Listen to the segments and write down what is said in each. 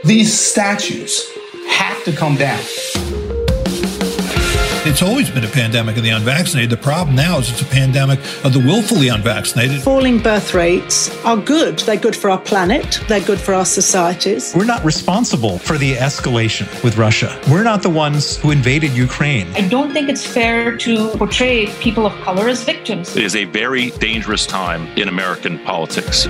These statues have to come down. It's always been a pandemic of the unvaccinated. The problem now is it's a pandemic of the willfully unvaccinated. Falling birth rates are good. They're good for our planet. They're good for our societies. We're not responsible for the escalation with Russia. We're not the ones who invaded Ukraine. I don't think it's fair to portray people of color as victims. It is a very dangerous time in American politics.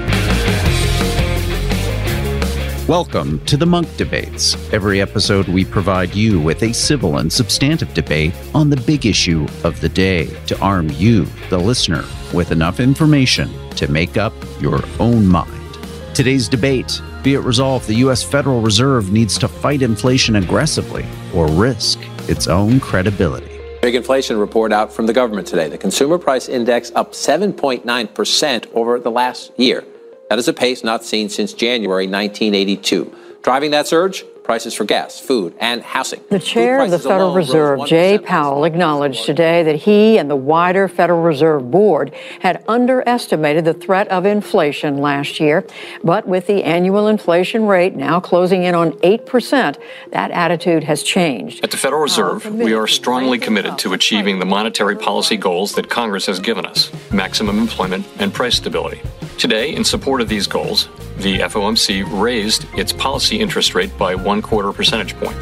Welcome to the Munk Debates. Every episode, we provide you with a civil and substantive debate on the big issue of the day to arm you, the listener, with enough information to make up your own mind. Today's debate: be it resolved, the U.S. Federal Reserve needs to fight inflation aggressively or risk its own credibility. Big inflation report out from the government today. The consumer price index up 7.9% over the last year. That is a pace not seen since January 1982. Driving that surge, prices for gas, food, and housing. The chair of the Federal Reserve, Jay Powell, acknowledged today that he and the wider Federal Reserve Board had underestimated the threat of inflation last year. But with the annual inflation rate now closing in on 8%, that attitude has changed. At the Federal Reserve, we are strongly committed to achieving the monetary policy goals that Congress has given us: maximum employment and price stability. Today, in support of these goals, the FOMC raised its policy interest rate by 1/4 percentage point.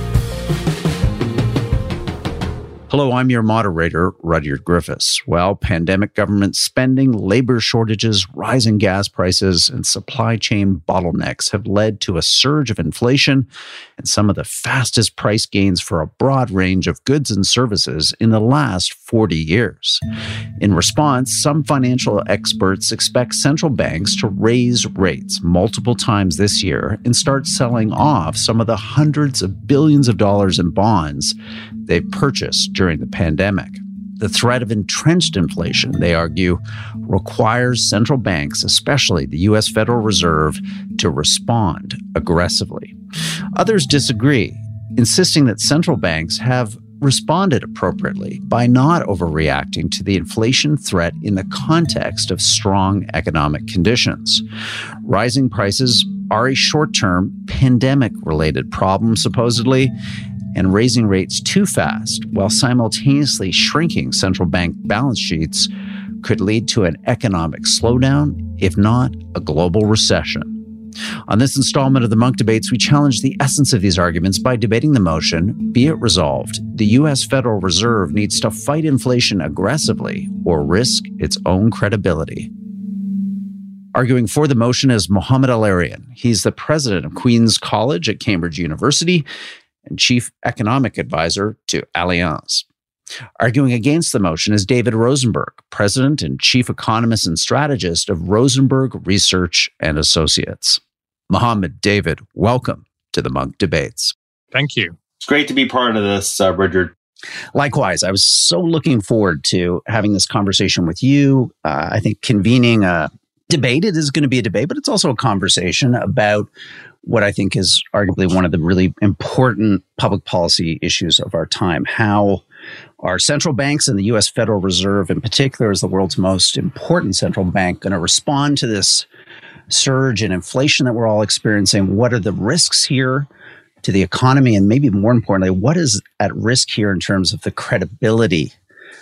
Hello, I'm your moderator, Rudyard Griffiths. Well, pandemic government spending, labor shortages, rising gas prices, and supply chain bottlenecks have led to a surge of inflation and some of the fastest price gains for a broad range of goods and services in the last 40 years. In response, some financial experts expect central banks to raise rates multiple times this year and start selling off some of the hundreds of billions of dollars in bonds they've purchased during the pandemic. The threat of entrenched inflation, they argue, requires central banks, especially the U.S. Federal Reserve, to respond aggressively. Others disagree, insisting that central banks have responded appropriately by not overreacting to the inflation threat in the context of strong economic conditions. Rising prices are a short-term, pandemic-related problem, supposedly, and raising rates too fast while simultaneously shrinking central bank balance sheets could lead to an economic slowdown, if not a global recession. On this installment of the Munk Debates, we challenge the essence of these arguments by debating the motion, be it resolved, the U.S. Federal Reserve needs to fight inflation aggressively or risk its own credibility. Arguing for the motion is Mohamed El-Erian. He's the president of Queen's College at Cambridge University and chief economic advisor to Allianz. Arguing against the motion is David Rosenberg, president and chief economist and strategist of Rosenberg Research and Associates. Mohamed, David, welcome to the Munk Debates. Thank you. It's great to be part of this, Richard. Likewise, I was so looking forward to having this conversation with you. I think convening a debate, it is going to be a debate, but it's also a conversation about what I think is arguably one of the really important public policy issues of our time. How are central banks and the U.S. Federal Reserve in particular, as the world's most important central bank, going to respond to this surge in inflation that we're all experiencing? What are the risks here to the economy? And maybe more importantly, what is at risk here in terms of the credibility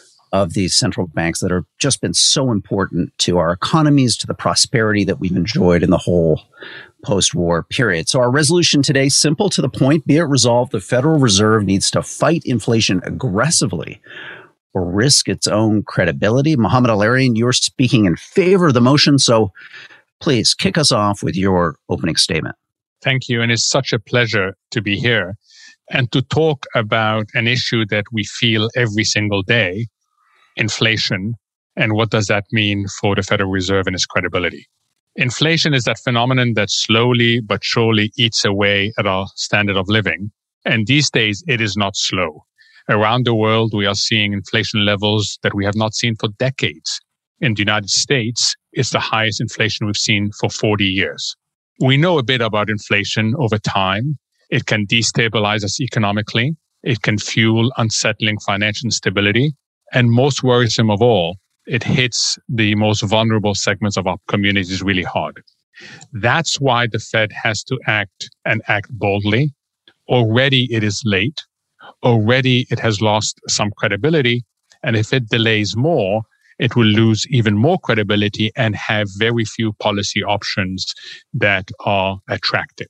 of these central banks that have just been so important to our economies, to the prosperity that we've enjoyed in the whole post-war period. So our resolution today, simple to the point, be it resolved, the Federal Reserve needs to fight inflation aggressively or risk its own credibility. Mohamed El-Erian, you're speaking in favor of the motion, so please kick us off with your opening statement. Thank you, and it's such a pleasure to be here and to talk about an issue that we feel every single day, inflation, and what does that mean for the Federal Reserve and its credibility. Inflation is that phenomenon that slowly but surely eats away at our standard of living. And these days, it is not slow. Around the world, we are seeing inflation levels that we have not seen for decades. In the United States, it's the highest inflation we've seen for 40 years. We know a bit about inflation over time. It can destabilize us economically. It can fuel unsettling financial instability. And most worrisome of all, it hits the most vulnerable segments of our communities really hard. That's why the Fed has to act and act boldly. Already it is late. Already it has lost some credibility. And if it delays more, it will lose even more credibility and have very few policy options that are attractive.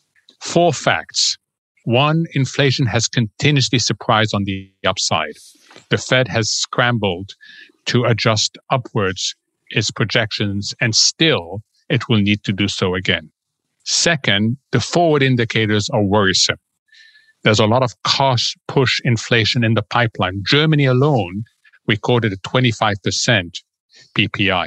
4 facts. 1, inflation has continuously surprised on the upside. The Fed has scrambled to adjust upwards its projections, and still it will need to do so again. Second, the forward indicators are worrisome. There's a lot of cost-push inflation in the pipeline. Germany alone recorded a 25% PPI.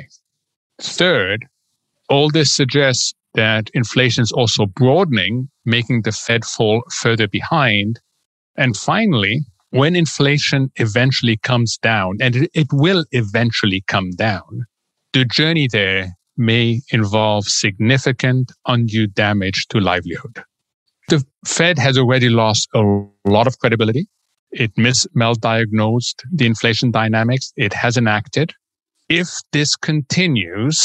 Third, all this suggests that inflation is also broadening, making the Fed fall further behind. And finally, when inflation eventually comes down, and it will eventually come down, the journey there may involve significant undue damage to livelihood. The Fed has already lost a lot of credibility. It misdiagnosed the inflation dynamics. It hasn't acted. If this continues,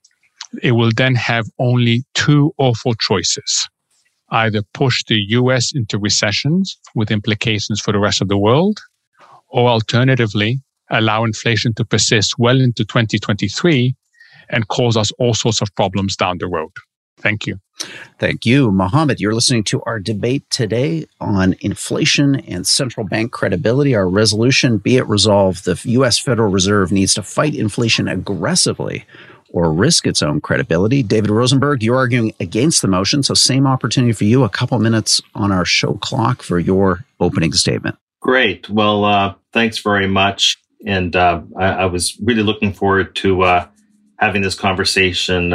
it will then have only 2 awful choices. Either push the US into recessions with implications for the rest of the world, or alternatively, allow inflation to persist well into 2023 and cause us all sorts of problems down the road. Thank you. Thank you, Mohammed. You're listening to our debate today on inflation and central bank credibility. Our resolution, be it resolved, the U.S. Federal Reserve needs to fight inflation aggressively or risk its own credibility. David Rosenberg, you're arguing against the motion, so same opportunity for you, a couple minutes on our show clock for your opening statement. Great. Well, thanks very much. And I was really looking forward to having this conversation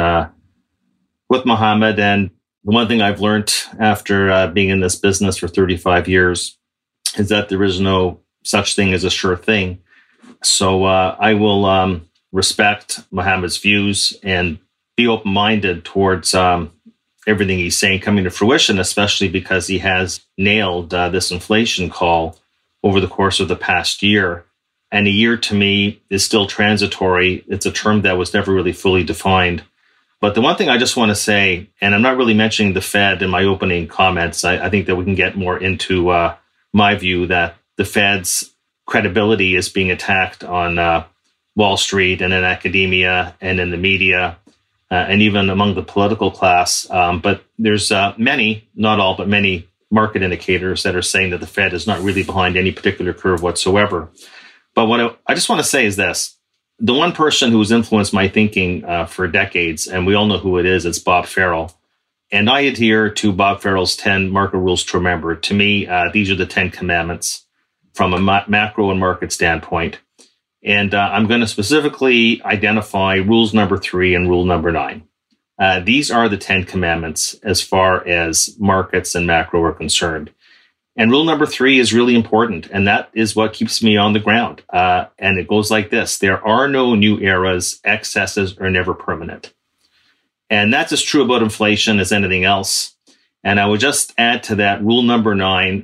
with Mohammed. And the one thing I've learned after being in this business for 35 years is that there is no such thing as a sure thing. So I will respect Mohammed's views and be open-minded towards everything he's saying coming to fruition, especially because he has nailed this inflation call over the course of the past year. And a year to me is still transitory. It's a term that was never really fully defined. But the one thing I just want to say, and I'm not really mentioning the Fed in my opening comments, I think that we can get more into my view that the Fed's credibility is being attacked on Wall Street and in academia and in the media and even among the political class. But there's many, not all, but many market indicators that are saying that the Fed is not really behind any particular curve whatsoever. But what I just want to say is this. The one person who's influenced my thinking for decades, and we all know who it is, it's Bob Farrell. And I adhere to Bob Farrell's 10 market rules to remember. To me, these are the 10 commandments from a macro and market standpoint. And I'm going to specifically identify rules number 3 and rule number 9. These are the 10 commandments as far as markets and macro are concerned. And rule number 3 is really important, and that is what keeps me on the ground. And it goes like this. There are no new eras. Excesses are never permanent. And that's as true about inflation as anything else. And I would just add to that rule number 9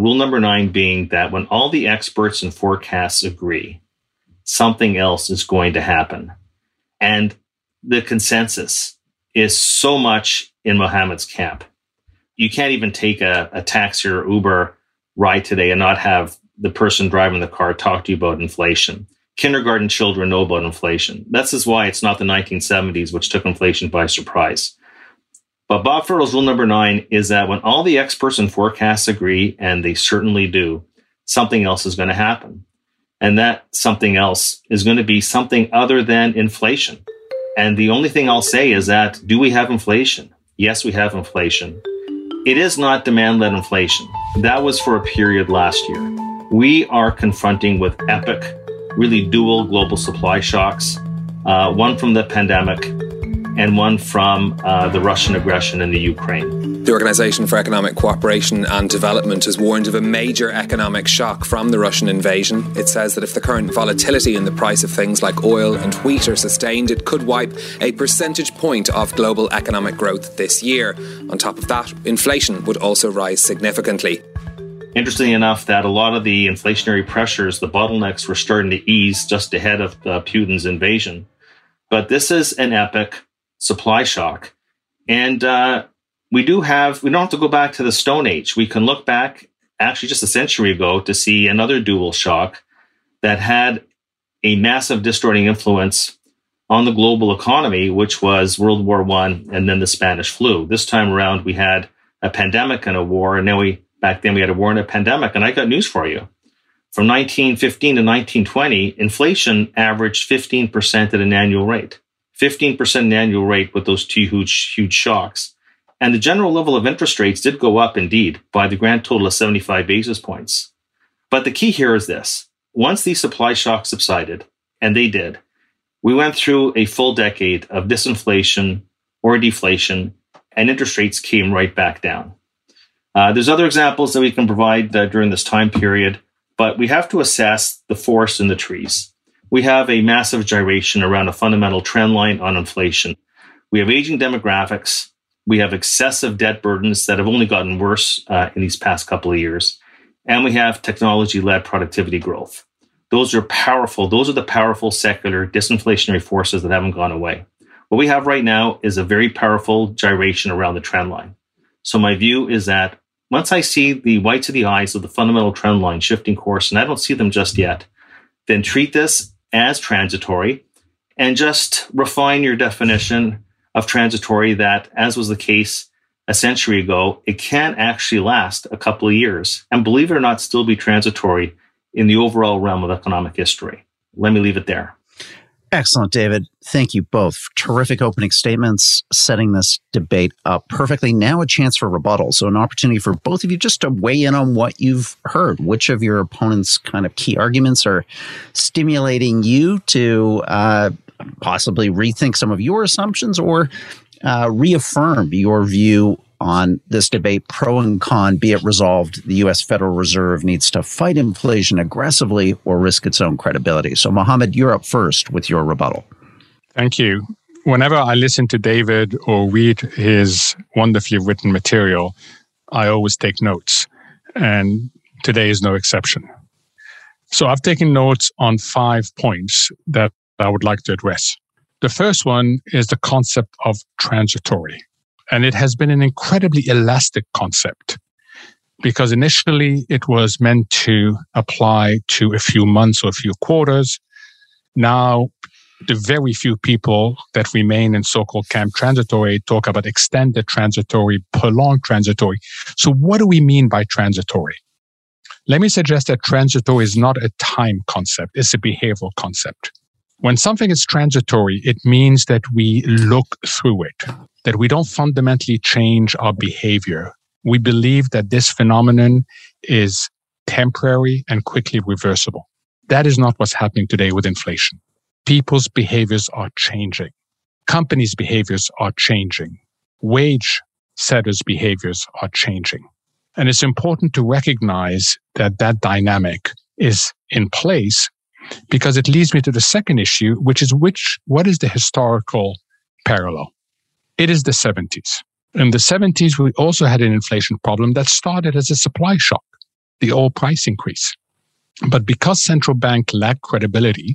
being that when all the experts and forecasts agree, something else is going to happen. And the consensus is so much in Mohammed's camp. You can't even take a taxi or Uber ride today and not have the person driving the car talk to you about inflation. Kindergarten children know about inflation. This is why it's not the 1970s, which took inflation by surprise. But Bob Farrell's rule number 9 is that when all the experts and forecasts agree, and they certainly do, something else is going to happen. And that something else is going to be something other than inflation. And the only thing I'll say is that, do we have inflation? Yes, we have inflation. It is not demand-led inflation. That was for a period last year. We are confronting with epic, really dual global supply shocks, one from the pandemic and one from the Russian aggression in the Ukraine. The Organization for Economic Cooperation and Development has warned of a major economic shock from the Russian invasion. It says that if the current volatility in the price of things like oil and wheat are sustained, it could wipe a percentage point off global economic growth this year. On top of that, inflation would also rise significantly. Interestingly enough, that a lot of the inflationary pressures, the bottlenecks were starting to ease just ahead of Putin's invasion. But this is an epic supply shock. And we don't have to go back to the Stone Age. We can look back actually just a century ago to see another dual shock that had a massive distorting influence on the global economy, which was World War I and then the Spanish flu. This time around, we had a pandemic and a war, and back then we had a war and a pandemic. And I got news for you. From 1915 to 1920, inflation averaged 15% at an annual rate. 15% an annual rate with those two huge shocks. And the general level of interest rates did go up indeed by the grand total of 75 basis points. But the key here is this. Once these supply shocks subsided, and they did, we went through a full decade of disinflation or deflation, and interest rates came right back down. There's other examples that we can provide during this time period, but we have to assess the forest in the trees. We have a massive gyration around a fundamental trend line on inflation. We have aging demographics. We have excessive debt burdens that have only gotten worse in these past couple of years. And we have technology-led productivity growth. Those are powerful. Those are the powerful secular disinflationary forces that haven't gone away. What we have right now is a very powerful gyration around the trend line. So my view is that once I see the whites of the eyes of the fundamental trend line shifting course, and I don't see them just yet, then treat this as transitory and just refine your definition of transitory that, as was the case a century ago, it can actually last a couple of years and, believe it or not, still be transitory in the overall realm of economic history. Let me leave it there. Excellent, David. Thank you both. Terrific opening statements, setting this debate up perfectly. Now a chance for rebuttal. So an opportunity for both of you just to weigh in on what you've heard. Which of your opponents' kind of key arguments are stimulating you to possibly rethink some of your assumptions or reaffirm your view on this debate, pro and con, be it resolved, the U.S. Federal Reserve needs to fight inflation aggressively or risk its own credibility. So, Mohammed, you're up first with your rebuttal. Thank you. Whenever I listen to David or read his wonderfully written material, I always take notes. And today is no exception. So I've taken notes on 5 points that I would like to address. The first one is the concept of transitory. And it has been an incredibly elastic concept because initially it was meant to apply to a few months or a few quarters. Now, the very few people that remain in so-called camp transitory talk about extended transitory, prolonged transitory. So what do we mean by transitory? Let me suggest that transitory is not a time concept. It's a behavioral concept. When something is transitory, it means that we look through it, that we don't fundamentally change our behavior. We believe that this phenomenon is temporary and quickly reversible. That is not what's happening today with inflation. People's behaviors are changing. Companies' behaviors are changing. Wage setters' behaviors are changing. And it's important to recognize that that dynamic is in place because it leads me to the second issue, which is what is the historical parallel? It is the 70s. In the 70s, we also had an inflation problem that started as a supply shock, the oil price increase. But because central bank lacked credibility,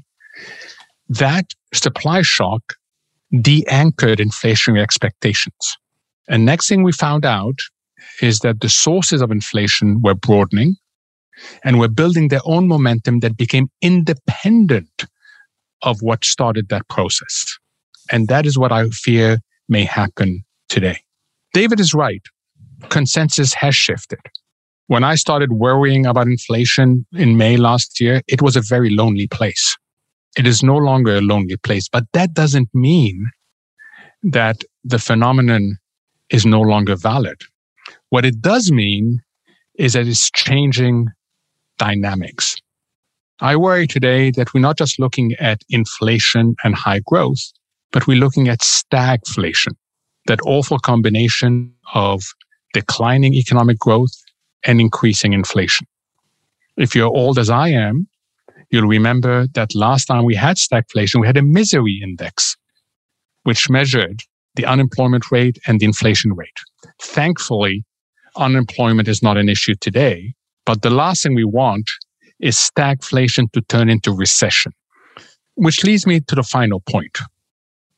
that supply shock de-anchored inflationary expectations. And next thing we found out is that the sources of inflation were broadening and were building their own momentum that became independent of what started that process. And that is what I fear may happen today. David is right. Consensus has shifted. When I started worrying about inflation in May last year, it was a very lonely place. It is no longer a lonely place, but that doesn't mean that the phenomenon is no longer valid. What it does mean is that it's changing dynamics. I worry today that we're not just looking at inflation and high growth, but we're looking at stagflation, that awful combination of declining economic growth and increasing inflation. If you're old as I am, you'll remember that last time we had stagflation, we had a misery index, which measured the unemployment rate and the inflation rate. Thankfully, unemployment is not an issue today, but the last thing we want is stagflation to turn into recession. Which leads me to the final point.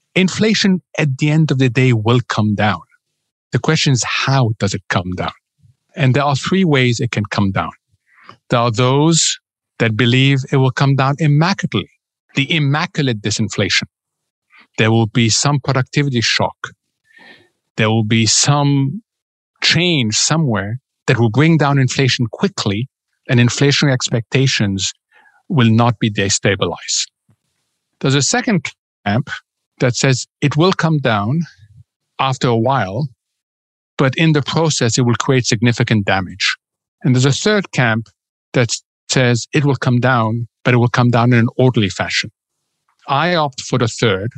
inflation at the end of the day will come down. The question is, how does it come down? And there are three ways it can come down. There are those that believe it will come down immaculately, the immaculate disinflation. There will be some productivity shock. There will be some change somewhere that will bring down inflation quickly, and inflationary expectations will not be destabilized. There's a second camp that says it will come down after a while, but in the process, it will create significant damage. And there's a third camp that says it will come down, but it will come down in an orderly fashion. I opt for the third.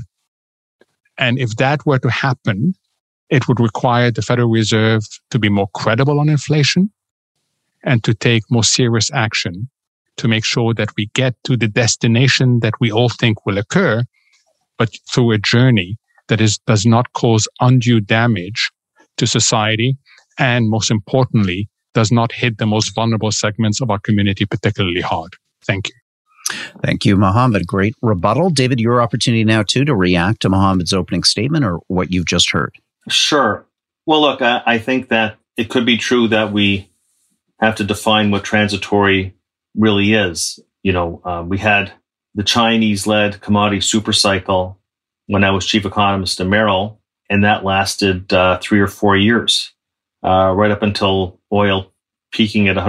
And if that were to happen, it would require the Federal Reserve to be more credible on inflation and to take more serious action to make sure that we get to the destination that we all think will occur, but through a journey that does not cause undue damage to society, and most importantly, does not hit the most vulnerable segments of our community particularly hard. Thank you. Thank you, Mohammed. Great rebuttal. David, your opportunity now, too, to react to Mohammed's opening statement or what you've just heard. Sure. Well, look, I think that it could be true that we have to define what transitory really is. We had the Chinese-led commodity supercycle when I was chief economist at Merrill, and that lasted 3 or 4 years, right up until oil peaking at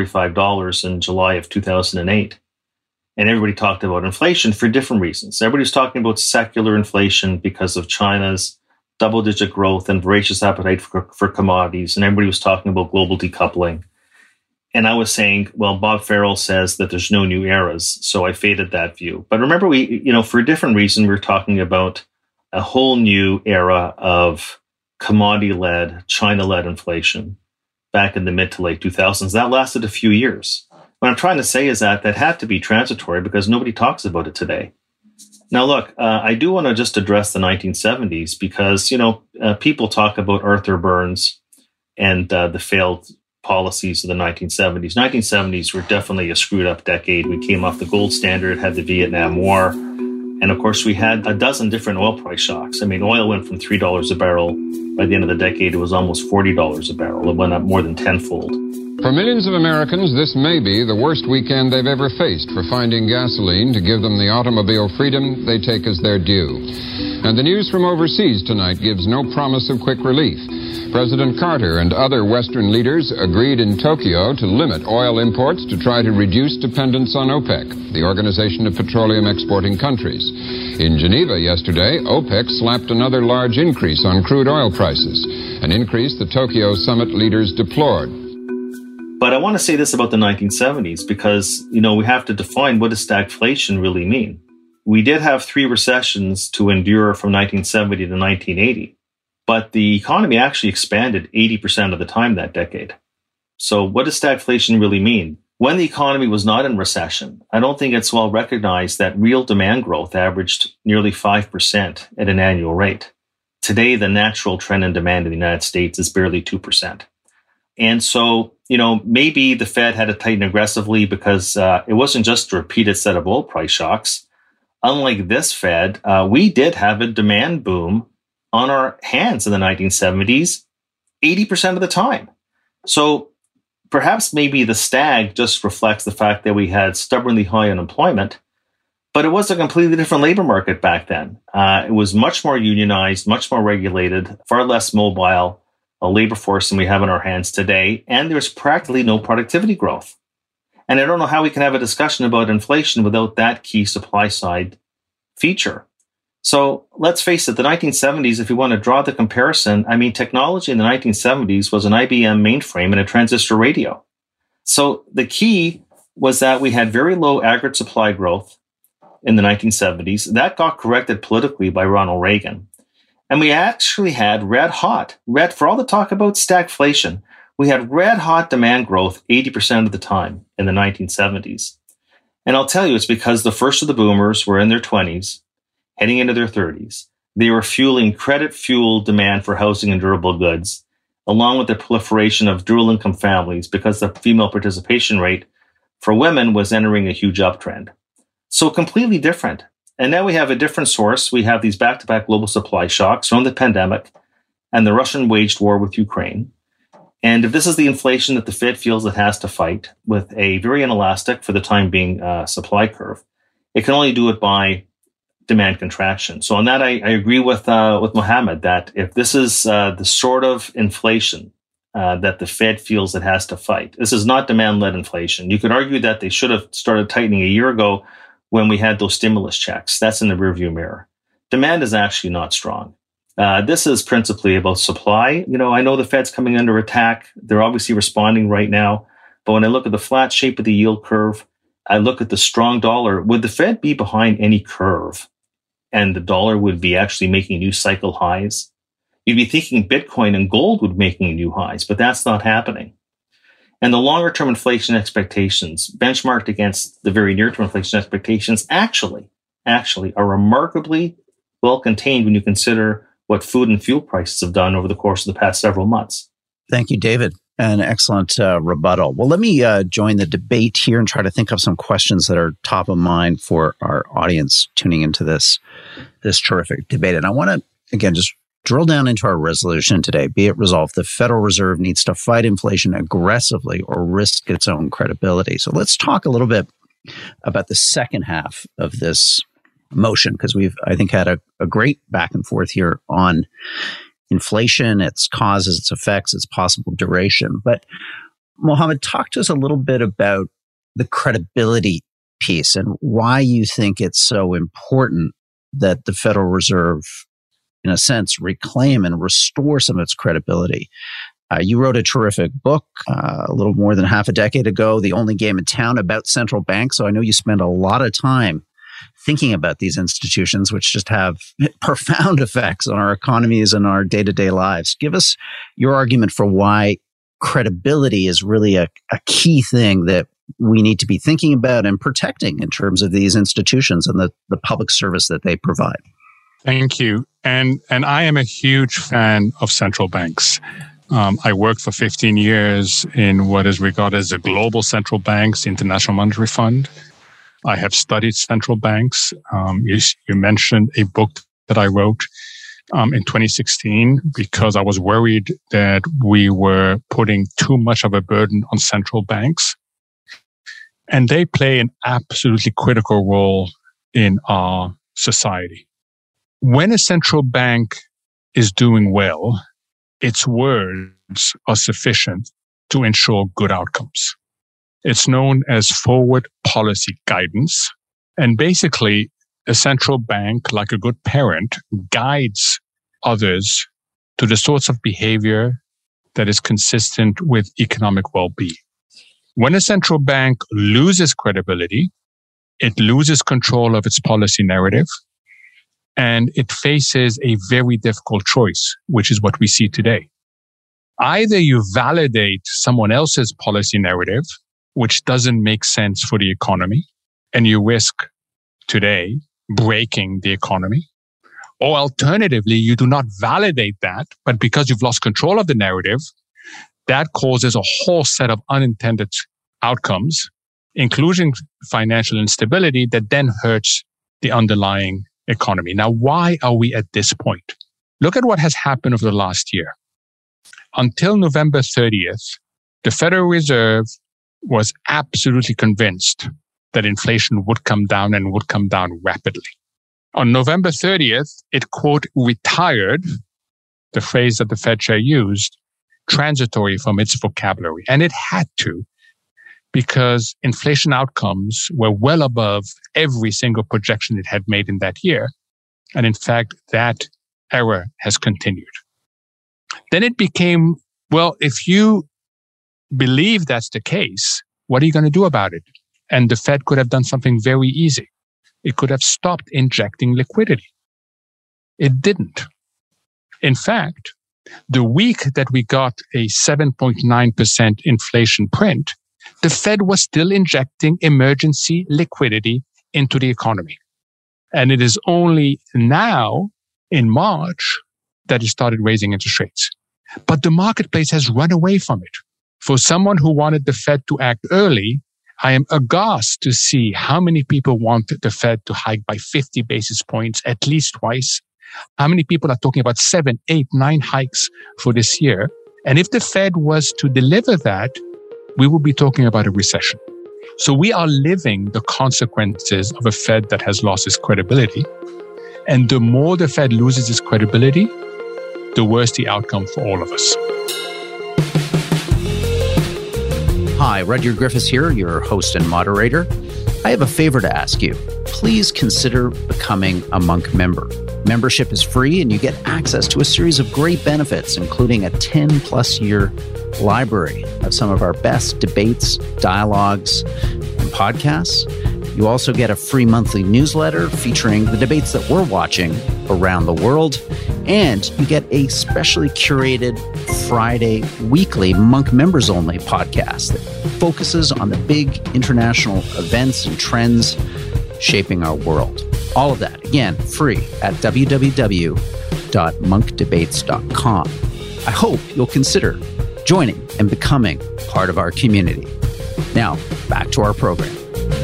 $145 in July of 2008. And everybody talked about inflation for different reasons. Everybody was talking about secular inflation because of China's double-digit growth and voracious appetite for commodities. And everybody was talking about global decoupling. And I was saying, well, Bob Farrell says that there's no new eras. So I faded that view. But remember, for a different reason, we're talking about a whole new era of commodity-led, China-led inflation back in the mid to late 2000s. That lasted a few years. What I'm trying to say is that had to be transitory because nobody talks about it today. Now, look, I do want to just address the 1970s because, people talk about Arthur Burns and the failed policies of the 1970s. 1970s were definitely a screwed up decade. We came off the gold standard, had the Vietnam War. And of course, we had a dozen different oil price shocks. I mean, oil went from $3 a barrel. By the end of the decade, it was almost $40 a barrel. It went up more than tenfold. For millions of Americans, this may be the worst weekend they've ever faced for finding gasoline to give them the automobile freedom they take as their due. And the news from overseas tonight gives no promise of quick relief. President Carter and other Western leaders agreed in Tokyo to limit oil imports to try to reduce dependence on OPEC, the Organization of Petroleum Exporting Countries. In Geneva yesterday, OPEC slapped another large increase on crude oil prices, an increase the Tokyo summit leaders deplored. But I want to say this about the 1970s because, we have to define what does stagflation really mean. We did have 3 recessions to endure from 1970 to 1980, but the economy actually expanded 80% of the time that decade. So what does stagflation really mean? When the economy was not in recession, I don't think it's well recognized that real demand growth averaged nearly 5% at an annual rate. Today, the natural trend in demand in the United States is barely 2%. And so, maybe the Fed had to tighten aggressively because it wasn't just a repeated set of oil price shocks. Unlike this Fed, we did have a demand boom on our hands in the 1970s, 80% of the time. So perhaps maybe the stag just reflects the fact that we had stubbornly high unemployment, but it was a completely different labor market back then. It was much more unionized, much more regulated, far less mobile a labor force than we have in our hands today, and there's practically no productivity growth. And I don't know how we can have a discussion about inflation without that key supply side feature. So let's face it, the 1970s, if you want to draw the comparison, technology in the 1970s was an IBM mainframe and a transistor radio. So the key was that we had very low aggregate supply growth in the 1970s. That got corrected politically by Ronald Reagan. And we actually had for all the talk about stagflation, we had red hot demand growth 80% of the time in the 1970s. And I'll tell you, it's because the first of the boomers were in their 20s, heading into their 30s. They were fueling credit-fueled demand for housing and durable goods, along with the proliferation of dual-income families because the female participation rate for women was entering a huge uptrend. So completely different. And now we have a different source. We have these back-to-back global supply shocks from the pandemic and the Russian waged war with Ukraine. And if this is the inflation that the Fed feels it has to fight with a very inelastic, for the time being, supply curve, it can only do it by demand contraction. So on that, I agree with Mohammed that if this is the sort of inflation that the Fed feels it has to fight, this is not demand-led inflation. You could argue that they should have started tightening a year ago when we had those stimulus checks. That's in the rearview mirror. Demand is actually not strong. This is principally about supply. I know the Fed's coming under attack. They're obviously responding right now. But when I look at the flat shape of the yield curve, I look at the strong dollar. Would the Fed be behind any curve and the dollar would be actually making new cycle highs? You'd be thinking Bitcoin and gold would be making new highs, but that's not happening. And the longer-term inflation expectations, benchmarked against the very near-term inflation expectations, actually are remarkably well contained when you consider what food and fuel prices have done over the course of the past several months. Thank you, David. An excellent rebuttal. Well, let me join the debate here and try to think of some questions that are top of mind for our audience tuning into this terrific debate. And I want to, again, just drill down into our resolution today. Be it resolved, the Federal Reserve needs to fight inflation aggressively or risk its own credibility. So let's talk a little bit about the second half of this motion, because we've, I think, had a great back and forth here on inflation, its causes, its effects, its possible duration. But Mohammed, talk to us a little bit about the credibility piece and why you think it's so important that the Federal Reserve, in a sense, reclaim and restore some of its credibility. You wrote a terrific book a little more than half a decade ago, The Only Game in Town, about central banks. So I know you spend a lot of time thinking about these institutions, which just have profound effects on our economies and our day-to-day lives. Give us your argument for why credibility is really a key thing that we need to be thinking about and protecting in terms of these institutions and the public service that they provide. Thank you. And I am a huge fan of central banks. I worked for 15 years in what is regarded as the global central banks, the International Monetary Fund. I have studied central banks. You mentioned a book that I wrote in 2016 because I was worried that we were putting too much of a burden on central banks. And they play an absolutely critical role in our society. When a central bank is doing well, its words are sufficient to ensure good outcomes. It's known as forward policy guidance. And basically, a central bank, like a good parent, guides others to the sorts of behavior that is consistent with economic well-being. When a central bank loses credibility, it loses control of its policy narrative, and it faces a very difficult choice, which is what we see today. Either you validate someone else's policy narrative, which doesn't make sense for the economy, and you risk today breaking the economy. Or alternatively, you do not validate that, but because you've lost control of the narrative, that causes a whole set of unintended outcomes, including financial instability, that then hurts the underlying economy. Now, why are we at this point? Look at what has happened over the last year. Until November 30th, the Federal Reserve was absolutely convinced that inflation would come down and would come down rapidly. On November 30th, it, quote, retired, the phrase that the Fed chair used, transitory from its vocabulary. And it had to, because inflation outcomes were well above every single projection it had made in that year. And in fact, that error has continued. Then it became, well, if you believe that's the case, what are you going to do about it? And the Fed could have done something very easy. It could have stopped injecting liquidity. It didn't. In fact, the week that we got a 7.9% inflation print, the Fed was still injecting emergency liquidity into the economy. And it is only now, in March, that it started raising interest rates. But the marketplace has run away from it. For someone who wanted the Fed to act early, I am aghast to see how many people want the Fed to hike by 50 basis points at least twice. How many people are talking about 7, 8, 9 hikes for this year? And if the Fed was to deliver that, we would be talking about a recession. So we are living the consequences of a Fed that has lost its credibility. And the more the Fed loses its credibility, the worse the outcome for all of us. Hi, Rudyard Griffiths here, your host and moderator. I have a favor to ask you. Please consider becoming a Monk member. Membership is free and you get access to a series of great benefits, including a 10-plus year library of some of our best debates, dialogues, and podcasts. You also get a free monthly newsletter featuring the debates that we're watching around the world. And you get a specially curated Friday weekly Monk members only podcast that focuses on the big international events and trends shaping our world. All of that, again, free at www.monkdebates.com. I hope you'll consider joining and becoming part of our community. Now, back to our program.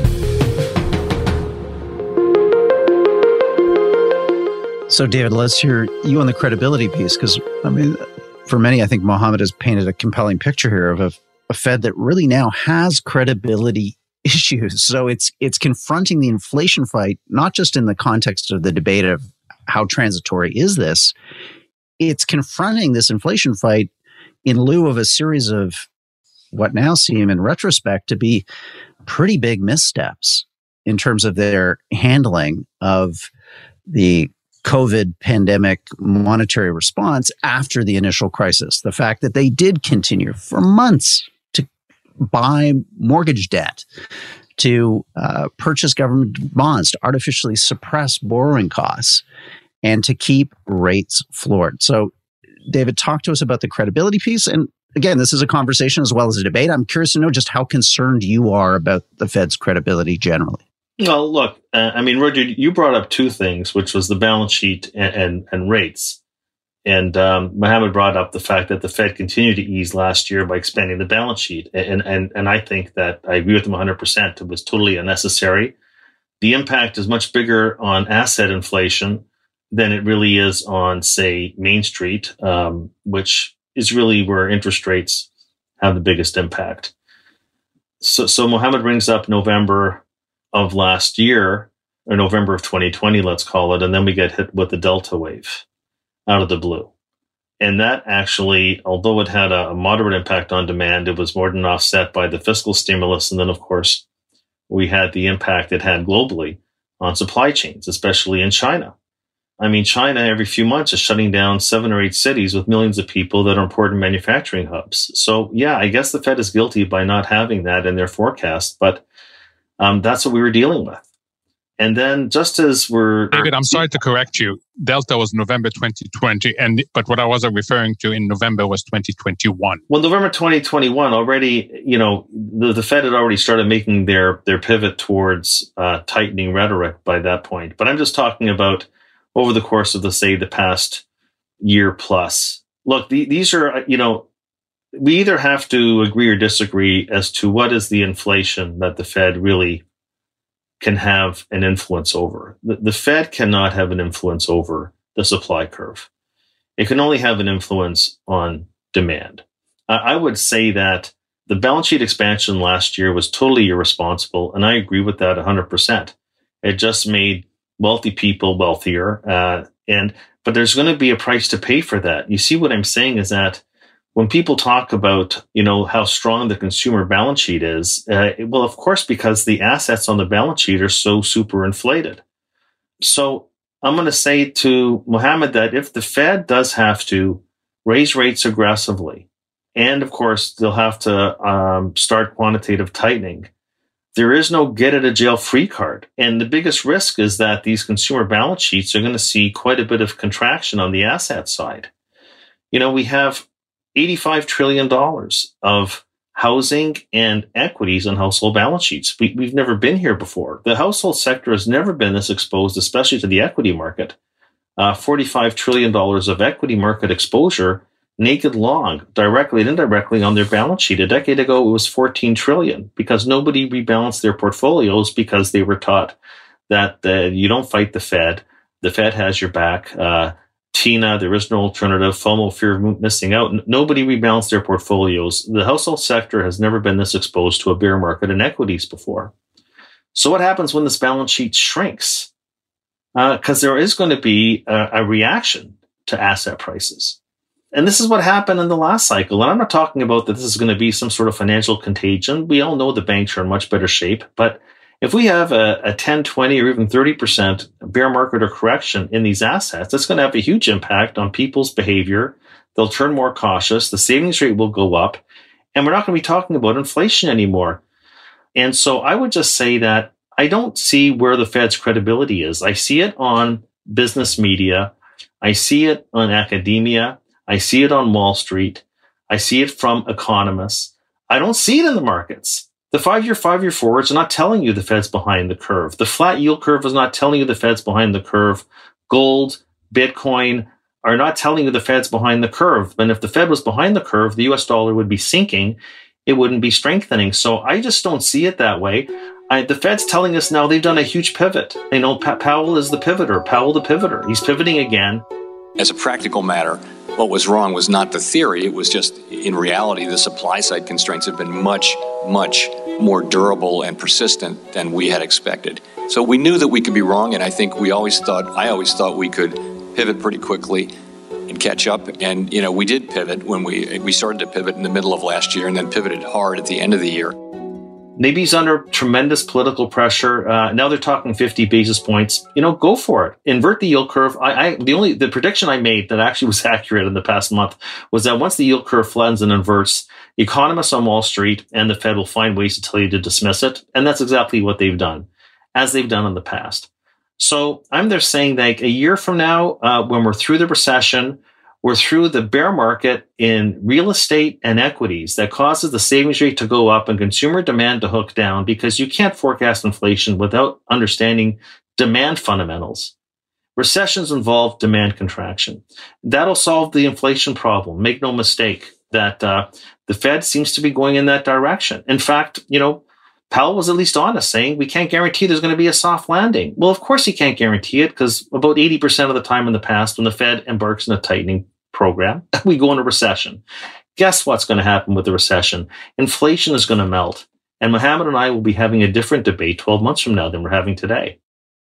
So, David, let's hear you on the credibility piece, because, I mean, for many, I think Mohammed has painted a compelling picture here of a Fed that really now has credibility issues. So it's confronting the inflation fight, not just in the context of the debate of how transitory is this, it's confronting this inflation fight in lieu of a series of what now seem in retrospect to be pretty big missteps in terms of their handling of the COVID pandemic monetary response after the initial crisis. The fact that they did continue for months to buy mortgage debt, to purchase government bonds, to artificially suppress borrowing costs, and to keep rates floored. So, David, talk to us about the credibility piece. And again, this is a conversation as well as a debate. I'm curious to know just how concerned you are about the Fed's credibility generally. Well, look, I mean, Roger, you brought up two things, which was the balance sheet and rates. And Mohammed brought up the fact that the Fed continued to ease last year by expanding the balance sheet. And I think that I agree with him 100%. It was totally unnecessary. The impact is much bigger on asset inflation than it really is on, say, Main Street, which is really where interest rates have the biggest impact. So Mohammed brings up November of last year, or November of 2020, let's call it, and then we get hit with the Delta wave out of the blue. And that actually, although it had a moderate impact on demand, it was more than offset by the fiscal stimulus. And then, of course, we had the impact it had globally on supply chains, especially in China. I mean, China every few months is shutting down 7 or 8 cities with millions of people that are important manufacturing hubs. So, yeah, I guess the Fed is guilty by not having that in their forecast, but that's what we were dealing with. And then just as we're... David, I'm sorry to correct you. Delta was November 2020, but what I was referring to in November was 2021. Well, November 2021 already, you know, the Fed had already started making their pivot towards tightening rhetoric by that point. But I'm just talking about over the course of, the past year plus. Look, these are, you know, we either have to agree or disagree as to what is the inflation that the Fed really can have an influence over. The Fed cannot have an influence over the supply curve. It can only have an influence on demand. I would say that the balance sheet expansion last year was totally irresponsible, and I agree with that 100%. It just made wealthy people wealthier, but there's going to be a price to pay for that. You see, what I'm saying is that when people talk about, you know, how strong the consumer balance sheet is, well, of course, because the assets on the balance sheet are so super inflated. So I'm going to say to Mohammed that if the Fed does have to raise rates aggressively, and of course, they'll have to start quantitative tightening, there is no get out of jail free card. And the biggest risk is that these consumer balance sheets are going to see quite a bit of contraction on the asset side. You know, we have $85 trillion of housing and equities on household balance sheets. We've never been here before. The household sector has never been this exposed, especially to the equity market. $45 trillion of equity market exposure naked long, directly and indirectly on their balance sheet. A decade ago, it was $14 trillion because nobody rebalanced their portfolios because they were taught that you don't fight the Fed. The Fed has your back. TINA, there is no alternative. FOMO, fear of missing out. Nobody rebalanced their portfolios. The household sector has never been this exposed to a bear market in equities before. So what happens when this balance sheet shrinks? Because there is going to be a reaction to asset prices. And this is what happened in the last cycle. And I'm not talking about that this is going to be some sort of financial contagion. We all know the banks are in much better shape. But if we have a 10, 20, or even 30% bear market or correction in these assets, it's going to have a huge impact on people's behavior. They'll turn more cautious. The savings rate will go up. And we're not going to be talking about inflation anymore. And so I would just say that I don't see where the Fed's credibility is. I see it on business media. I see it on academia. I see it on Wall Street. I see it from economists. I don't see it in the markets. The 5-year forwards are not telling you the Fed's behind the curve. The flat yield curve is not telling you the Fed's behind the curve. Gold, Bitcoin are not telling you the Fed's behind the curve. And if the Fed was behind the curve, the US dollar would be sinking. It wouldn't be strengthening. So I just don't see it that way. The Fed's telling us now they've done a huge pivot. You know, Powell is the pivoter. Powell the pivoter. He's pivoting again. As a practical matter, what was wrong was not the theory. It was just, in reality, the supply side constraints have been much, much more durable and persistent than we had expected. So we knew that we could be wrong, and I think I always thought we could pivot pretty quickly and catch up. And, you know, we did pivot when we started to pivot in the middle of last year and then pivoted hard at the end of the year. Maybe he's under tremendous political pressure. Now they're talking 50 basis points. You know, go for it. Invert the yield curve. The prediction I made that actually was accurate in the past month was that once the yield curve flattens and inverts, economists on Wall Street and the Fed will find ways to tell you to dismiss it. And that's exactly what they've done, as they've done in the past. So I'm there saying that a year from now, when we're through the recession, we're through the bear market in real estate and equities that causes the savings rate to go up and consumer demand to hook down, because you can't forecast inflation without understanding demand fundamentals. Recessions involve demand contraction. That'll solve the inflation problem. Make no mistake that the Fed seems to be going in that direction. In fact, you know, Powell was at least honest, saying we can't guarantee there's going to be a soft landing. Well, of course he can't guarantee it, because about 80% of the time in the past, when the Fed embarks in a tightening program, we go into recession. Guess what's going to happen with the recession? Inflation is going to melt. And Mohammed and I will be having a different debate 12 months from now than we're having today.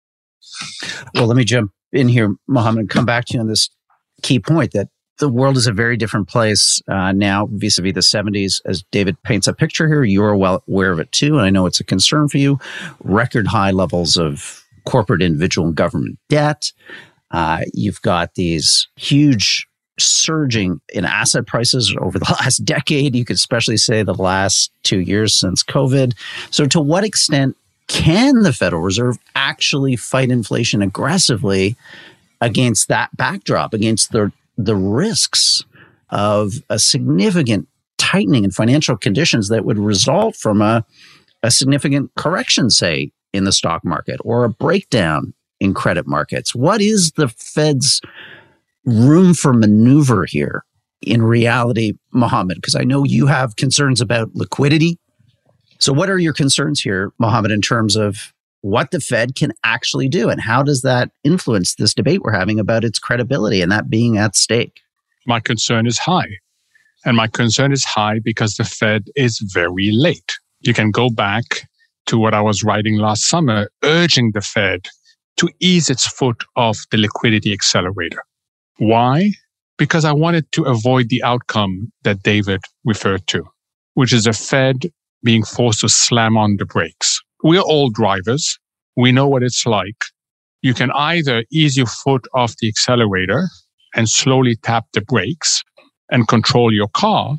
Well, let me jump in here, Mohammed, and come back to you on this key point that the world is a very different place now vis-a-vis the 70s. As David paints a picture here, you're well aware of it too, and I know it's a concern for you. Record high levels of corporate, individual, and government debt. You've got these huge surging in asset prices over the last decade. You could especially say the last 2 years since COVID. So to what extent can the Federal Reserve actually fight inflation aggressively against that backdrop, against the risks of a significant tightening in financial conditions that would result from a significant correction, say, in the stock market or a breakdown in credit markets? What is the Fed's room for maneuver here in reality, Mohammed? Because I know you have concerns about liquidity. So what are your concerns here, Mohammed, in terms of what the Fed can actually do, and how does that influence this debate we're having about its credibility and that being at stake? My concern is high. And my concern is high because the Fed is very late. You can go back to what I was writing last summer, urging the Fed to ease its foot off the liquidity accelerator. Why? Because I wanted to avoid the outcome that David referred to, which is a Fed being forced to slam on the brakes. We're all drivers. We know what it's like. You can either ease your foot off the accelerator and slowly tap the brakes and control your car,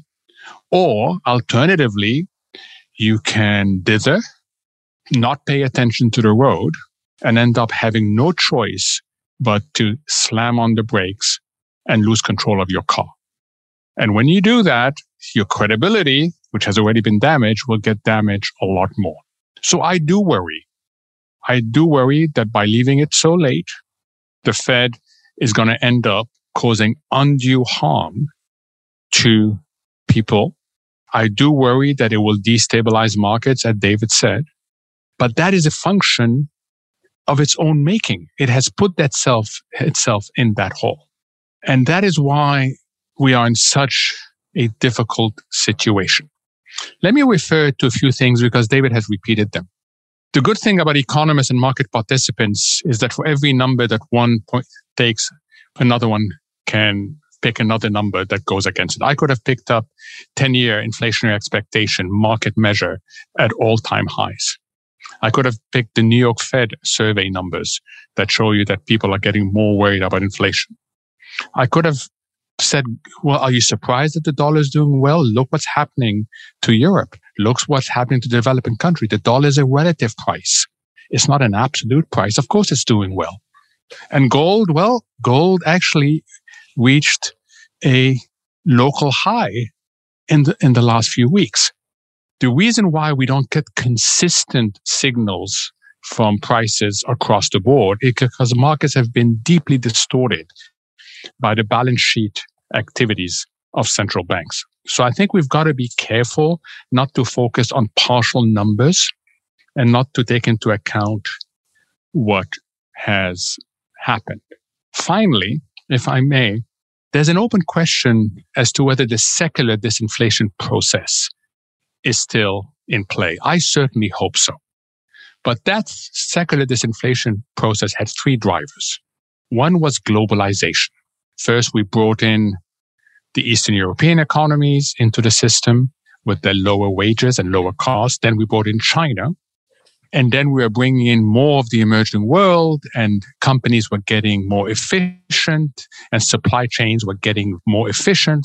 or alternatively, you can dither, not pay attention to the road, and end up having no choice but to slam on the brakes and lose control of your car. And when you do that, your credibility, which has already been damaged, will get damaged a lot more. So I do worry. I do worry that by leaving it so late, the Fed is going to end up causing undue harm to people. I do worry that it will destabilize markets, as David said, but that is a function of its own making. It has put itself in that hole. And that is why we are in such a difficult situation. Let me refer to a few things because David has repeated them. The good thing about economists and market participants is that for every number that one takes, another one can pick another number that goes against it. I could have picked up 10-year inflationary expectation market measure at all-time highs. I could have picked the New York Fed survey numbers that show you that people are getting more worried about inflation. I could have said, well, are you surprised that the dollar is doing well? Look what's happening to Europe. Look what's happening to developing countries. The dollar is a relative price. It's not an absolute price. Of course, it's doing well. And gold, well, gold actually reached a local high in the last few weeks. The reason why we don't get consistent signals from prices across the board is because markets have been deeply distorted by the balance sheet activities of central banks. So I think we've got to be careful not to focus on partial numbers and not to take into account what has happened. Finally, if I may, there's an open question as to whether the secular disinflation process is still in play. I certainly hope so. But that secular disinflation process had three drivers. One was globalization. First, we brought in the Eastern European economies into the system with their lower wages and lower costs. Then we brought in China. And then we are bringing in more of the emerging world, and companies were getting more efficient and supply chains were getting more efficient.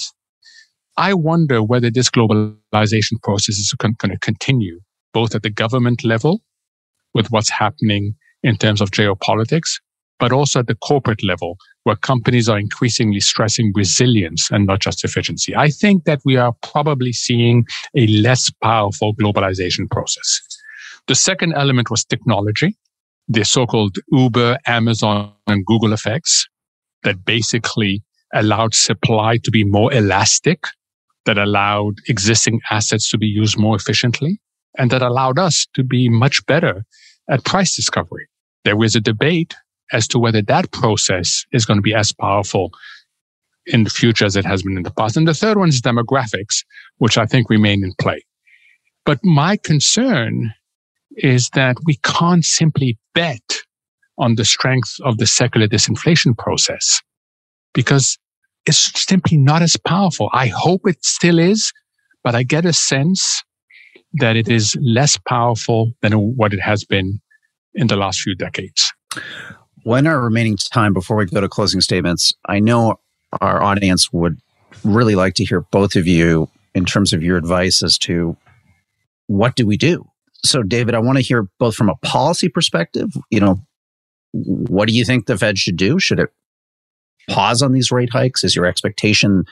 I wonder whether this globalization process is going to continue, both at the government level with what's happening in terms of geopolitics, but also at the corporate level, where companies are increasingly stressing resilience and not just efficiency. I think that we are probably seeing a less powerful globalization process. The second element was technology, the so-called Uber, Amazon, and Google effects that basically allowed supply to be more elastic, that allowed existing assets to be used more efficiently, and that allowed us to be much better at price discovery. There was a debate as to whether that process is going to be as powerful in the future as it has been in the past. And the third one is demographics, which I think remain in play. But my concern is that we can't simply bet on the strength of the secular disinflation process because it's simply not as powerful. I hope it still is, but I get a sense that it is less powerful than what it has been in the last few decades. Well, in our remaining time before we go to closing statements, I know our audience would really like to hear both of you in terms of your advice as to what do we do? So, David, I want to hear both from a policy perspective, what do you think the Fed should do? Should it pause on these rate hikes? Is your expectation,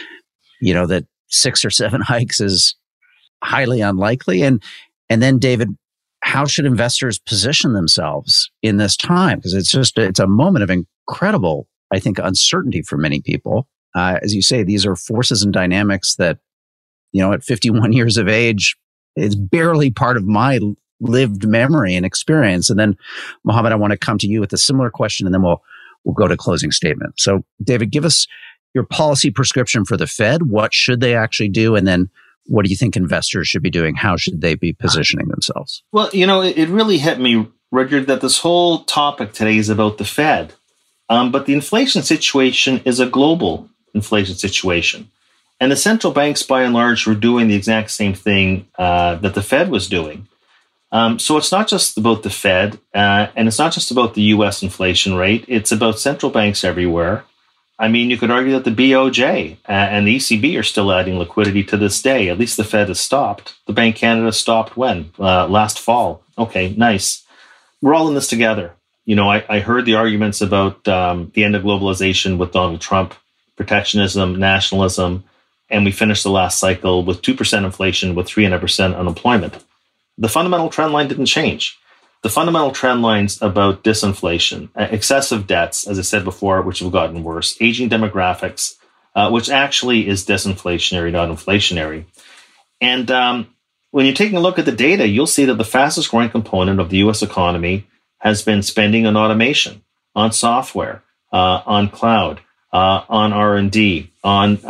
that 6 or 7 hikes is highly unlikely? And then, David, how should investors position themselves in this time? Because it's a moment of incredible, I think, uncertainty for many people. As you say, these are forces and dynamics that, at 51 years of age, it's barely part of my lived memory and experience. And then, Mohammed, I want to come to you with a similar question, and then we'll go to closing statement. So, David, give us your policy prescription for the Fed. What should they actually do? And then what do you think investors should be doing? How should they be positioning themselves? Well, it really hit me, Rudyard, that this whole topic today is about the Fed. But the inflation situation is a global inflation situation. And the central banks, by and large, were doing the exact same thing that the Fed was doing. So it's not just about the Fed, and it's not just about the U.S. inflation rate. It's about central banks everywhere. I mean, you could argue that the BOJ and the ECB are still adding liquidity to this day. At least the Fed has stopped. The Bank of Canada stopped when? Last fall. Okay, nice. We're all in this together. I heard the arguments about the end of globalization with Donald Trump, protectionism, nationalism, and we finished the last cycle with 2% inflation with 3.5% unemployment. The fundamental trend line didn't change. The fundamental trend lines about disinflation, excessive debts, as I said before, which have gotten worse, aging demographics, which actually is disinflationary, not inflationary. And when you're taking a look at the data, you'll see that the fastest growing component of the U.S. economy has been spending on automation, on software, on cloud, on R&D, on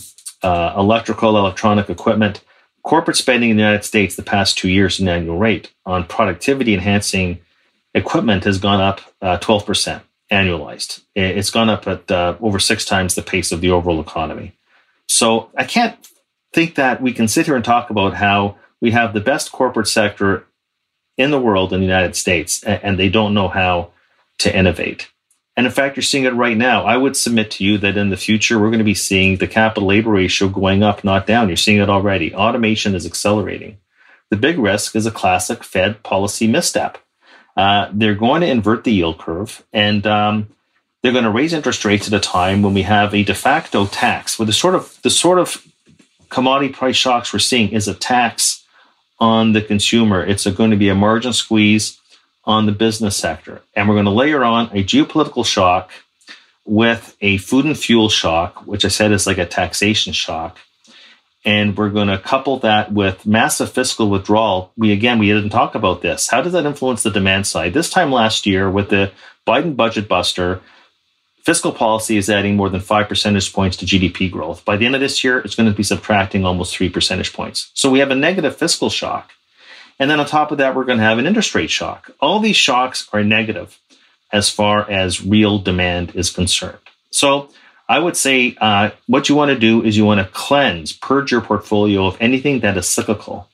electronic equipment. Corporate spending in the United States the past 2 years in annual rate on productivity-enhancing equipment has gone up 12% annualized. It's gone up at over 6 times the pace of the overall economy. So I can't think that we can sit here and talk about how we have the best corporate sector in the world in the United States, and they don't know how to innovate. And in fact, you're seeing it right now. I would submit to you that in the future, we're going to be seeing the capital labor ratio going up, not down. You're seeing it already. Automation is accelerating. The big risk is a classic Fed policy misstep. They're going to invert the yield curve, and they're going to raise interest rates at a time when we have a de facto tax, where the sort of commodity price shocks we're seeing is a tax on the consumer. It's going to be a margin squeeze on the business sector. And we're going to layer on a geopolitical shock with a food and fuel shock, which I said is like a taxation shock. And we're going to couple that with massive fiscal withdrawal. We didn't talk about this. How does that influence the demand side? This time last year with the Biden budget buster, fiscal policy is adding more than 5 percentage points to GDP growth. By the end of this year, it's going to be subtracting almost 3 percentage points. So we have a negative fiscal shock. And then on top of that, we're going to have an interest rate shock. All these shocks are negative as far as real demand is concerned. So I would say what you want to do is you want to purge your portfolio of anything that is cyclical.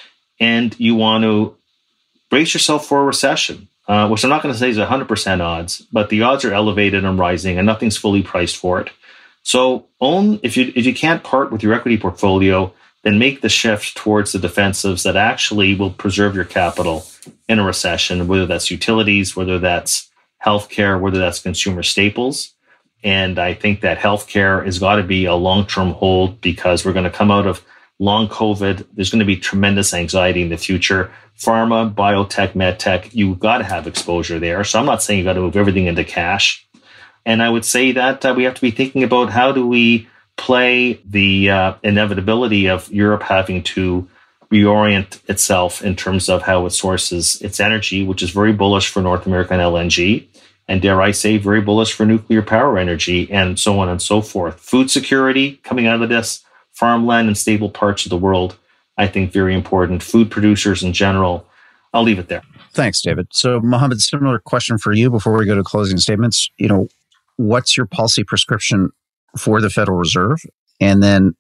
And you want to brace yourself for a recession, which I'm not going to say is 100% odds, but the odds are elevated and rising and nothing's fully priced for it. So if you can't part with your equity portfolio, then make the shift towards the defensives that actually will preserve your capital in a recession, whether that's utilities, whether that's healthcare, whether that's consumer staples. And I think that healthcare has got to be a long-term hold because we're going to come out of long COVID. There's going to be tremendous anxiety in the future. Pharma, biotech, medtech, you've got to have exposure there. So I'm not saying you've got to move everything into cash. And I would say that we have to be thinking about how do we play the inevitability of Europe having to reorient itself in terms of how it sources its energy, which is very bullish for North American LNG, and dare I say, very bullish for nuclear power energy, and so on and so forth. Food security coming out of this, farmland in stable parts of the world, I think very important. Food producers in general. I'll leave it there. Thanks, David. So, Mohammed, similar question for you before we go to closing statements. What's your policy prescription for the Federal Reserve? And then,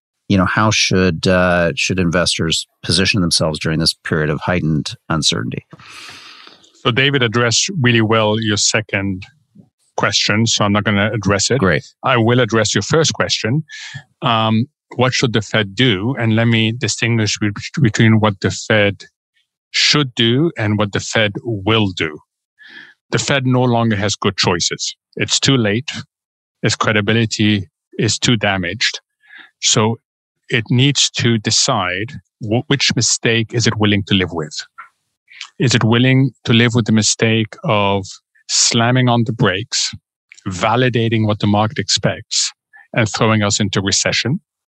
how should investors position themselves during this period of heightened uncertainty? So David addressed really well your second question, so I'm not going to address it. Great. I will address your first question. What should the Fed do? And let me distinguish between what the Fed should do and what the Fed will do. The Fed no longer has good choices. It's too late. Its credibility is too damaged. So it needs to decide which mistake is it willing to live with. Is it willing to live with the mistake of slamming on the brakes, validating what the market expects, and throwing us into recession?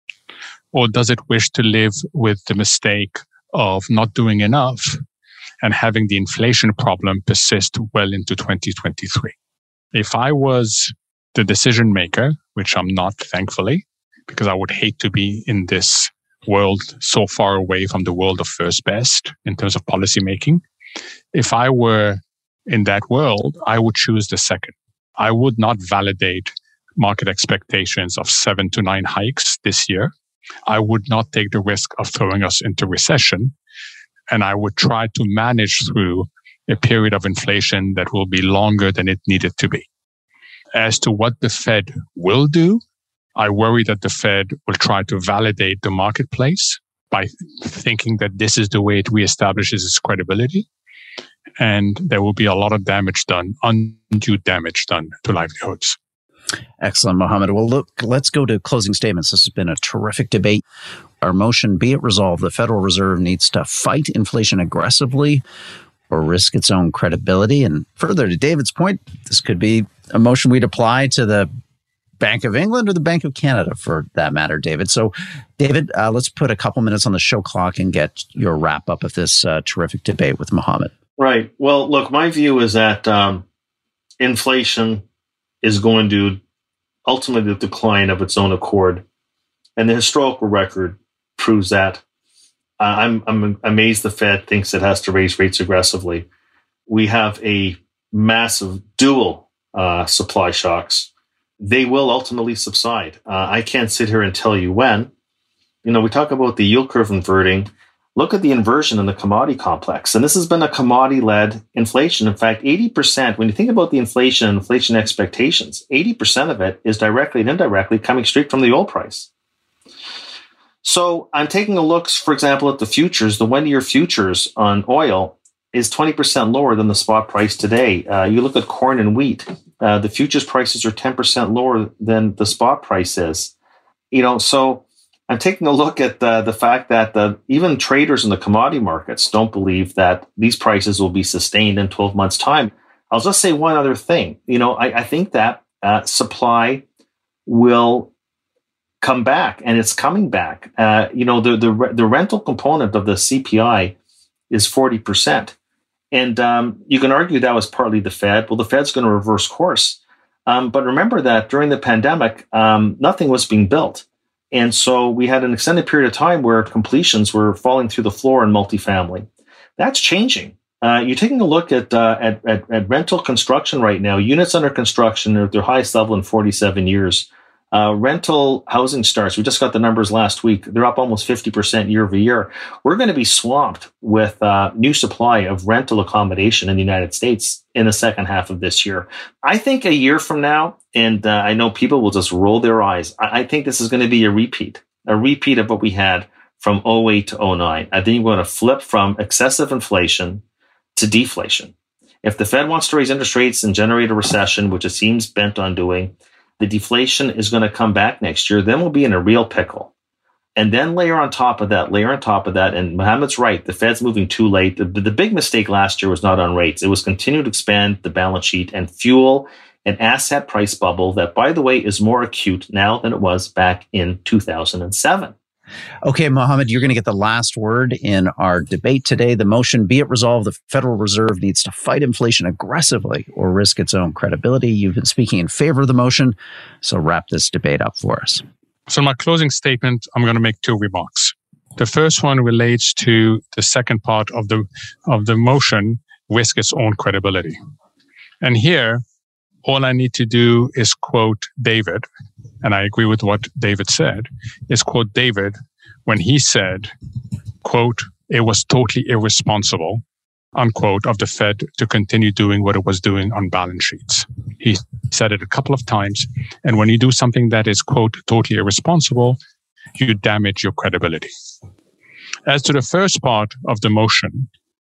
Or does it wish to live with the mistake of not doing enough and having the inflation problem persist well into 2023? If I was the decision maker, which I'm not, thankfully, because I would hate to be in this world so far away from the world of first best in terms of policy making. If I were in that world, I would choose the second. I would not validate market expectations of 7 to 9 hikes this year. I would not take the risk of throwing us into recession. And I would try to manage through a period of inflation that will be longer than it needed to be. As to what the Fed will do, I worry that the Fed will try to validate the marketplace by thinking that this is the way it reestablishes its credibility. And there will be a lot of damage done, undue damage done to livelihoods. Excellent, Mohammed. Well, look, let's go to closing statements. This has been a terrific debate. Our motion, be it resolved, the Federal Reserve needs to fight inflation aggressively or risk its own credibility. And further to David's point, this could be a motion we'd apply to the Bank of England or the Bank of Canada, for that matter, David. So, David, let's put a couple minutes on the show clock and get your wrap up of this terrific debate with Mohammed. Right. Well, look, my view is that inflation is going to ultimately decline of its own accord. And the historical record proves that. I'm amazed the Fed thinks it has to raise rates aggressively. We have a massive dual supply shocks. They will ultimately subside. I can't sit here and tell you when. We talk about the yield curve inverting. Look at the inversion in the commodity complex. And this has been a commodity-led inflation. In fact, 80%, when you think about the inflation expectations, 80% of it is directly and indirectly coming straight from the oil price. So I'm taking a look, for example, at the futures. The 1-year futures on oil is 20% lower than the spot price today. You look at corn and wheat. The futures prices are 10% lower than the spot price is. So I'm taking a look at the fact that even traders in the commodity markets don't believe that these prices will be sustained in 12 months' time. I'll just say one other thing. I think that supply will come back, and it's coming back. The rental component of the CPI is 40%. And you can argue that was partly the Fed. Well, the Fed's going to reverse course. But remember that during the pandemic, nothing was being built. And so we had an extended period of time where completions were falling through the floor in multifamily. That's changing. You're taking a look at rental construction right now. Units under construction are at their highest level in 47 years. Rental housing starts, we just got the numbers last week. They're up almost 50% year over year. We're going to be swamped with new supply of rental accommodation in the United States in the second half of this year. I think a year from now, and I know people will just roll their eyes, I think this is going to be a repeat of what we had from 08 to 09. I think we're going to flip from excessive inflation to deflation. If the Fed wants to raise interest rates and generate a recession, which it seems bent on doing, the deflation is going to come back next year. Then we'll be in a real pickle. And then layer on top of that. And Mohammed's right. The Fed's moving too late. The big mistake last year was not on rates. It was continue to expand the balance sheet and fuel an asset price bubble that, by the way, is more acute now than it was back in 2007. Okay, Mohammed, you're going to get the last word in our debate today. The motion, be it resolved, the Federal Reserve needs to fight inflation aggressively or risk its own credibility. You've been speaking in favor of the motion, so wrap this debate up for us. So in my closing statement, I'm going to make two remarks. The first one relates to the second part of the motion, risk its own credibility. And here, all I need to do is quote David, and I agree with what David said, is quote David when he said, quote, it was totally irresponsible, unquote, of the Fed to continue doing what it was doing on balance sheets. He said it a couple of times. And when you do something that is, quote, totally irresponsible, you damage your credibility. As to the first part of the motion,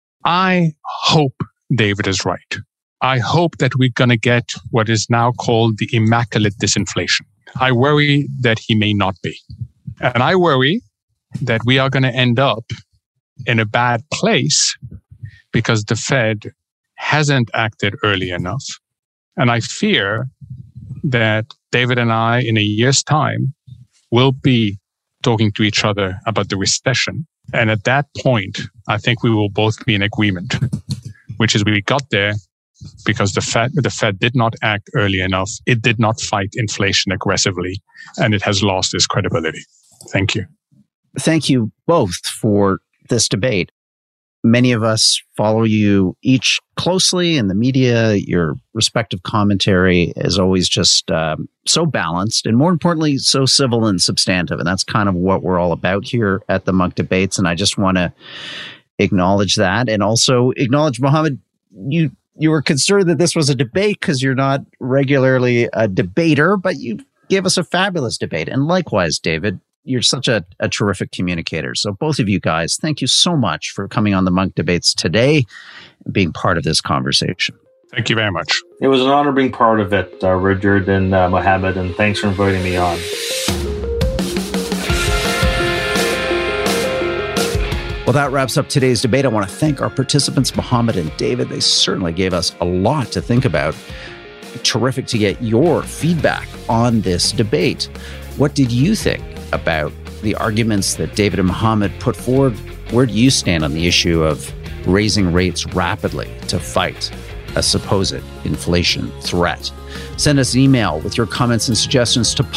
I hope David is right. I hope that we're going to get what is now called the immaculate disinflation. I worry that he may not be. And I worry that we are going to end up in a bad place because the Fed hasn't acted early enough. And I fear that David and I, in a year's time, will be talking to each other about the recession. And at that point, I think we will both be in agreement, which is we got there because the Fed did not act early enough. It did not fight inflation aggressively, and it has lost its credibility. Thank you. Thank you both for this debate. Many of us follow you each closely in the media. Your respective commentary is always just so balanced and, more importantly, so civil and substantive. And that's kind of what we're all about here at the Munk Debates. And I just want to acknowledge that, and also acknowledge, Mohammed, you were concerned that this was a debate because you're not regularly a debater, but you gave us a fabulous debate. And likewise, David, you're such a terrific communicator. So both of you guys, thank you so much for coming on the Munk Debates today and being part of this conversation. Thank you very much. It was an honor being part of it, Rudyard and Mohammed, and thanks for inviting me on. Well, that wraps up today's debate. I want to thank our participants, Mohammed and David. They certainly gave us a lot to think about. terrific to get your feedback on this debate. What did you think about the arguments that David and Mohammed put forward? Where do you stand on the issue of raising rates rapidly to fight a supposed inflation threat? Send us an email with your comments and suggestions to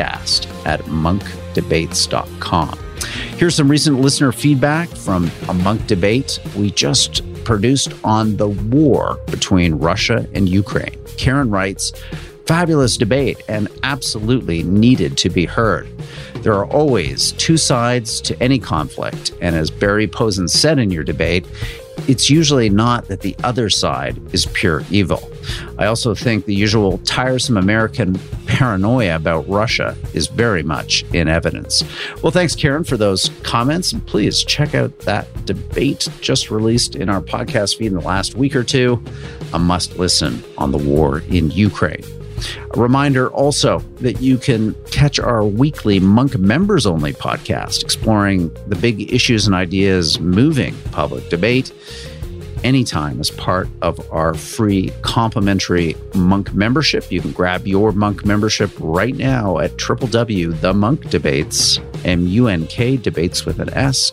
podcast@monkdebates.com. Here's some recent listener feedback from a Monk debate we just produced on the war between Russia and Ukraine. Karen writes, "Fabulous debate and absolutely needed to be heard. There are always two sides to any conflict, and as Barry Posen said in your debate, it's usually not that the other side is pure evil. I also think the usual tiresome American paranoia about Russia is very much in evidence." Well, thanks, Karen, for those comments. And please check out that debate just released in our podcast feed in the last week or two. A must listen on the war in Ukraine. A reminder also that you can catch our weekly Monk members only podcast exploring the big issues and ideas moving public debate anytime as part of our free complimentary Monk membership. You can grab your Monk membership right now at www.themonkdebates, MUNK debates with an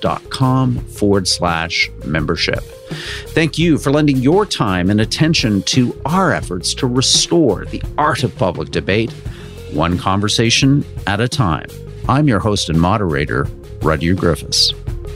S.com/membership. Thank you for lending your time and attention to our efforts to restore the art of public debate, one conversation at a time. I'm your host and moderator, Rudyard Griffiths.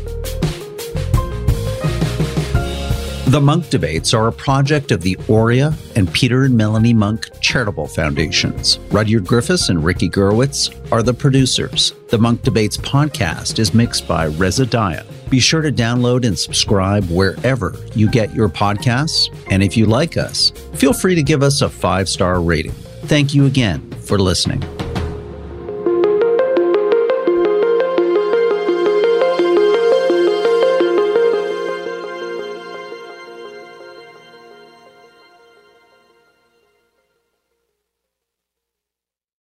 The Monk Debates are a project of the Aurea and Peter and Melanie Monk Charitable Foundations. Rudyard Griffiths and Ricky Gurwitz are the producers. The Monk Debates podcast is mixed by Reza Daya. Be sure to download and subscribe wherever you get your podcasts. And if you like us, feel free to give us a 5-star rating. Thank you again for listening.